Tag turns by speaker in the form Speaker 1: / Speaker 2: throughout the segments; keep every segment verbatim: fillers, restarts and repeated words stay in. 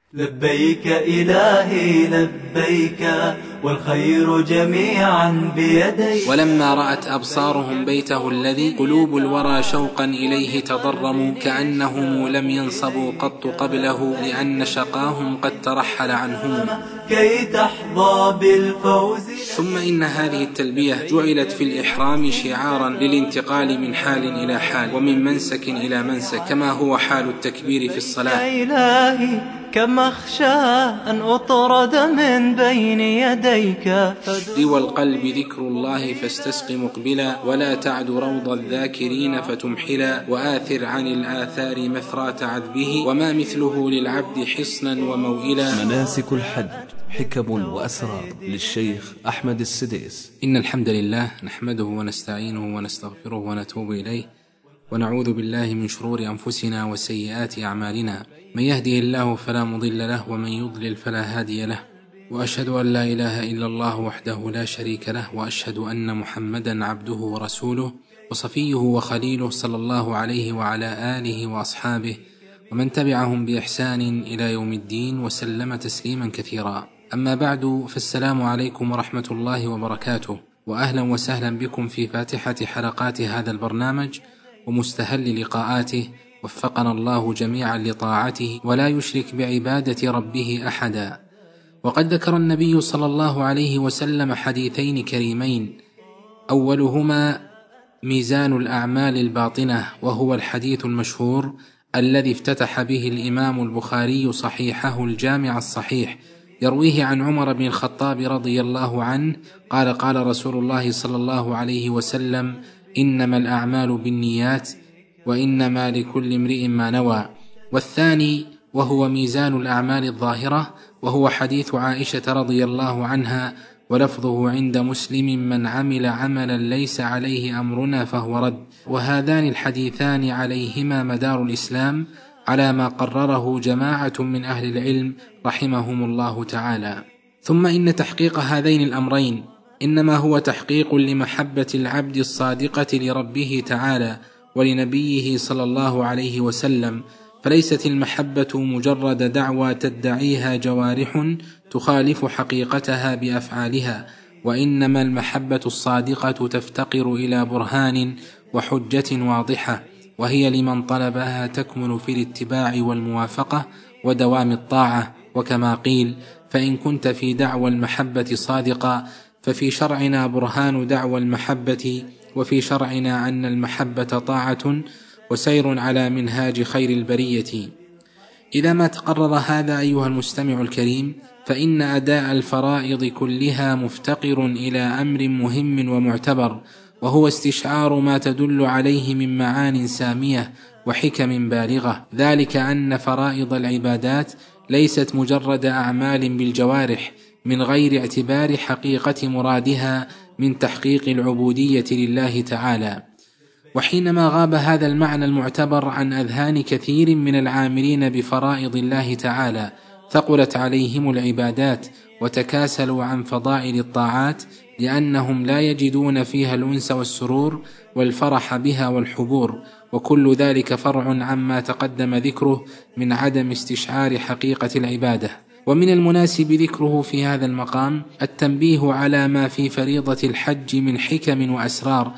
Speaker 1: لبيك إلهي لبيك والخير جميعا بيديك.
Speaker 2: ولما رأت أبصارهم بيته الذي قلوب الورى شوقا إليه تضرموا كأنهم لم ينصبوا قط قبله لأن شقاهم قد ترحل عنهم
Speaker 1: كي تحظى بالفوز.
Speaker 2: ثم إن هذه التلبية جعلت في الإحرام شعارا للانتقال من حال إلى حال ومن منسك إلى منسك كما هو حال التكبير في الصلاة.
Speaker 1: يا إلهي كم أخشى أن أطرد من بين يديك
Speaker 2: روى القلب ذكر الله فاستسق مقبلا ولا تعد روض الذاكرين فتمحلا وآثر عن الآثار مثرات عذبه وما مثله للعبد حصنا وموئلا.
Speaker 3: مناسك الحج حكم وأسرار للشيخ أحمد السديس.
Speaker 2: إن الحمد لله نحمده ونستعينه ونستغفره ونتوب إليه ونعوذ بالله من شرور أنفسنا وسيئات أعمالنا، من يهده الله فلا مضل له ومن يضلل فلا هادي له، وأشهد أن لا إله إلا الله وحده لا شريك له، وأشهد أن محمدا عبده ورسوله وصفيه وخليله صلى الله عليه وعلى آله وأصحابه ومن تبعهم بإحسان إلى يوم الدين وسلم تسليما كثيرا. أما بعد، فالسلام عليكم ورحمة الله وبركاته، وأهلا وسهلا بكم في فاتحة حلقات هذا البرنامج ومستهل لقاءاته، وفقنا الله جميعا لطاعته ولا يشرك بعبادة ربه أحدا. وقد ذكر النبي صلى الله عليه وسلم حديثين كريمين، أولهما ميزان الأعمال الباطنة، وهو الحديث المشهور الذي افتتح به الإمام البخاري صحيحه الجامع الصحيح، يرويه عن عمر بن الخطاب رضي الله عنه قال: قال رسول الله صلى الله عليه وسلم: إنما الأعمال بالنيات وإنما لكل امرئ ما نوى. والثاني وهو ميزان الأعمال الظاهرة، وهو حديث عائشة رضي الله عنها، ولفظه عند مسلم: من عمل عملا ليس عليه أمرنا فهو رد. وهذان الحديثان عليهما مدار الإسلام على ما قرره جماعة من أهل العلم رحمهم الله تعالى. ثم إن تحقيق هذين الأمرين إنما هو تحقيق لمحبة العبد الصادقة لربه تعالى ولنبيه صلى الله عليه وسلم، فليست المحبة مجرد دعوى تدعيها جوارح تخالف حقيقتها بأفعالها، وإنما المحبة الصادقة تفتقر إلى برهان وحجة واضحة، وهي لمن طلبها تكمن في الاتباع والموافقة ودوام الطاعة. وكما قيل: فإن كنت في دعوى المحبة صادقا ففي شرعنا برهان دعوى المحبة، وفي شرعنا أن المحبة طاعة وسير على منهاج خير البرية. إذا ما تقرر هذا أيها المستمع الكريم، فإن أداء الفرائض كلها مفتقر إلى أمر مهم ومعتبر، وهو استشعار ما تدل عليه من معان سامية وحكم بالغة، ذلك أن فرائض العبادات ليست مجرد أعمال بالجوارح من غير اعتبار حقيقة مرادها من تحقيق العبودية لله تعالى. وحينما غاب هذا المعنى المعتبر عن أذهان كثير من العاملين بفرائض الله تعالى، ثقلت عليهم العبادات وتكاسلوا عن فضائل الطاعات، لأنهم لا يجدون فيها الأنس والسرور والفرح بها والحبور، وكل ذلك فرع عما تقدم ذكره من عدم استشعار حقيقة العبادة. ومن المناسب ذكره في هذا المقام التنبيه على ما في فريضة الحج من حكم وأسرار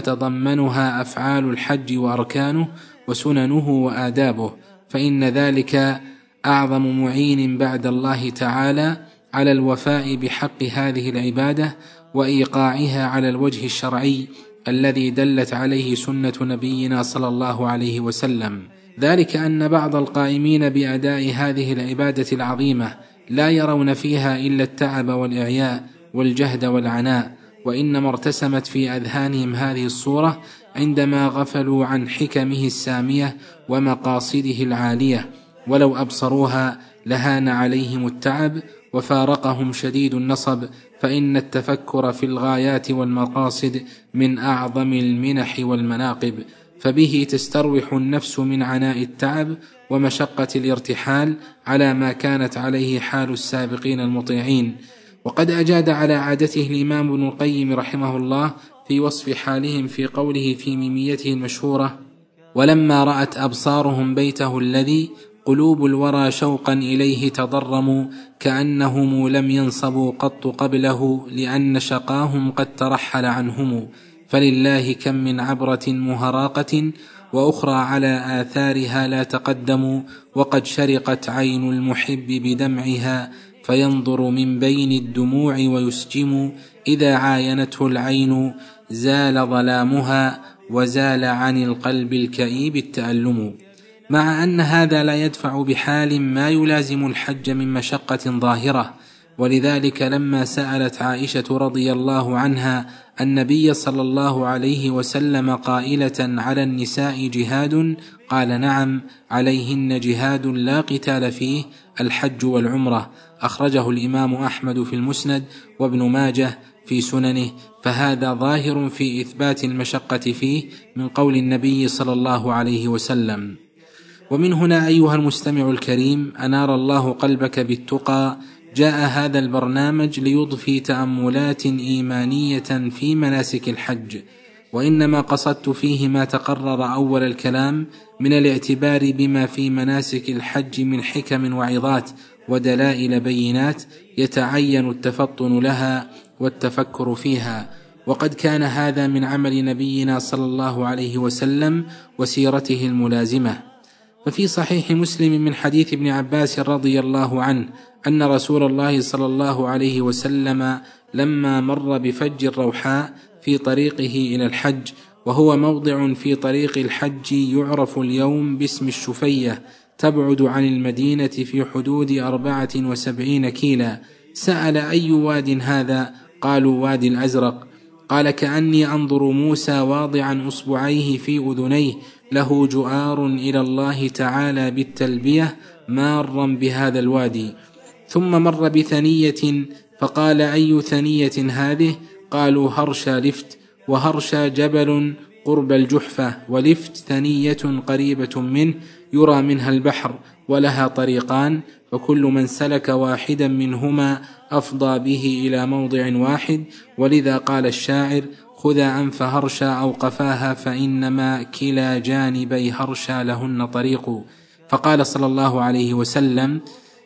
Speaker 2: تتضمنها أفعال الحج وأركانه وسننه وآدابه، فإن ذلك أعظم معين بعد الله تعالى على الوفاء بحق هذه العبادة وإيقاعها على الوجه الشرعي الذي دلت عليه سنة نبينا صلى الله عليه وسلم. ذلك أن بعض القائمين بأداء هذه العبادة العظيمة لا يرون فيها إلا التعب والإعياء والجهد والعناء، وإنما ارتسمت في أذهانهم هذه الصورة عندما غفلوا عن حكمه السامية ومقاصده العالية، ولو أبصروها لهان عليهم التعب وفارقهم شديد النصب، فإن التفكر في الغايات والمقاصد من أعظم المنح والمناقب، فبه تستروح النفس من عناء التعب ومشقة الارتحال على ما كانت عليه حال السابقين المطيعين. وقد أجاد على عادته الإمام ابن القيم رحمه الله في وصف حالهم في قوله في ميميته المشهورة: ولما رأت أبصارهم بيته الذي قلوب الورى شوقا إليه تضرموا، كأنهم لم ينصبوا قط قبله، لأن شقاهم قد ترحل عنهم. فلله كم من عبرة مهراقة، وأخرى على آثارها لا تقدموا، وقد شرقت عين المحب بدمعها، فينظر من بين الدموع ويسجم. إذا عاينته العين زال ظلامها، وزال عن القلب الكئيب التألم. مع أن هذا لا يدفع بحال ما يلازم الحج من مشقة ظاهرة، ولذلك لما سألت عائشة رضي الله عنها النبي صلى الله عليه وسلم قائلة: على النساء جهاد؟ قال: نعم، عليهن جهاد لا قتال فيه، الحج والعمرة. أخرجه الإمام أحمد في المسند، وابن ماجه في سننه، فهذا ظاهر في إثبات المشقة فيه من قول النبي صلى الله عليه وسلم. ومن هنا أيها المستمع الكريم، أنار الله قلبك بالتقى، جاء هذا البرنامج ليضفي تأملات إيمانية في مناسك الحج، وإنما قصدت فيه ما تقرر أول الكلام من الاعتبار بما في مناسك الحج من حكم وعظات ودلائل بينات، يتعين التفطن لها والتفكر فيها. وقد كان هذا من عمل نبينا صلى الله عليه وسلم وسيرته الملازمة. ففي صحيح مسلم من حديث ابن عباس رضي الله عنه أن رسول الله صلى الله عليه وسلم لما مر بفج الروحاء في طريقه إلى الحج، وهو موضع في طريق الحج يعرف اليوم باسم الشفية، تبعد عن المدينة في حدود أربعة وسبعين كيلا، سأل: أي واد هذا؟ قالوا: وادي الأزرق. قال: كأني أنظر موسى واضعا أصبعيه في أذنيه، له جؤار إلى الله تعالى بالتلبية، مارا بهذا الوادي. ثم مر بثنية فقال: أي ثنية هذه؟ قالوا: هرشا لفت. وهرشا جبل قرب الجحفة، ولفت ثنية قريبة منه يرى منها البحر، ولها طريقان، فكل من سلك واحدا منهما أفضى به إلى موضع واحد. ولذا قال الشاعر: خذ أنف هرشا أو قفاها، فإنما كلا جانبي هرشا لهن طريق. فقال صلى الله عليه وسلم: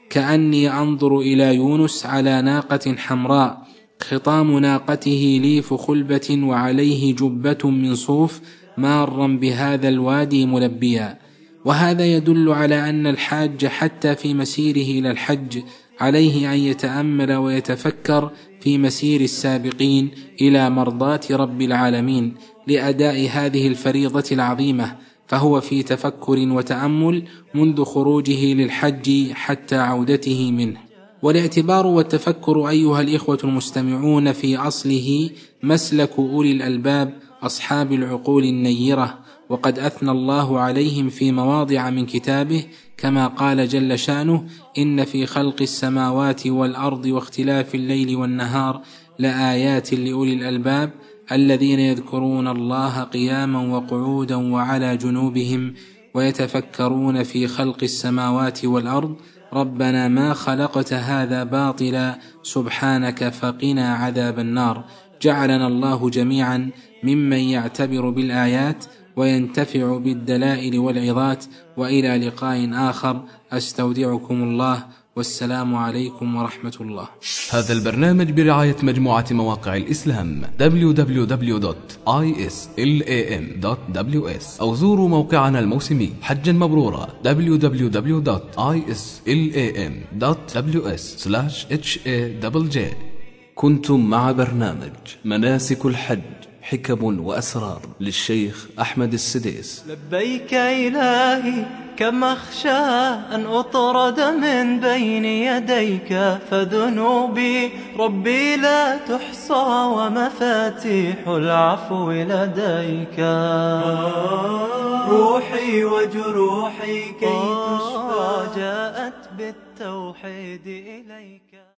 Speaker 2: كأني أنظر إلى يونس على ناقة حمراء، خطام ناقته ليف خلبة وعليه جبة من صوف، مارا بهذا الوادي ملبيا. وهذا يدل على أن الحاج حتى في مسيره إلى الحج عليه أن يتأمل ويتفكر في مسير السابقين إلى مرضاة رب العالمين لأداء هذه الفريضة العظيمة، فهو في تفكر وتأمل منذ خروجه للحج حتى عودته منه. والاعتبار والتفكر أيها الإخوة المستمعون في أصله مسلك أولي الألباب أصحاب العقول النيرة، وقد أثنى الله عليهم في مواضع من كتابه، كما قال جل شأنه: إن في خلق السماوات والأرض واختلاف الليل والنهار لآيات لأولي الألباب الذين يذكرون الله قياما وقعودا وعلى جنوبهم ويتفكرون في خلق السماوات والأرض ربنا ما خلقت هذا باطلا سبحانك فقنا عذاب النار. جعلنا الله جميعا ممن يعتبر بالآيات وينتفع بالدلائل والعظات. وإلى لقاء آخر، أستودعكم الله، والسلام عليكم ورحمة الله.
Speaker 3: هذا البرنامج برعاية مجموعة مواقع الإسلام دبليو دبليو دبليو دوت آي إس إل إيه إم دوت دبليو إس، أو زوروا موقعنا الموسمي حجا مبرورا دبليو دبليو دبليو دوت آي إس إل إيه إم دوت دبليو إس سلاش إتش إيه جي جي. كنتم مع برنامج مناسك الحج، حكم وأسرار للشيخ أحمد السديس.
Speaker 1: لبيك إلهي، كم أخشى أن أطرد من بين يديك، فذنوبي ربي لا تحصى ومفاتيح العفو لديك. روحي وجروحي كي تشفى جاءت بالتوحيد إليك.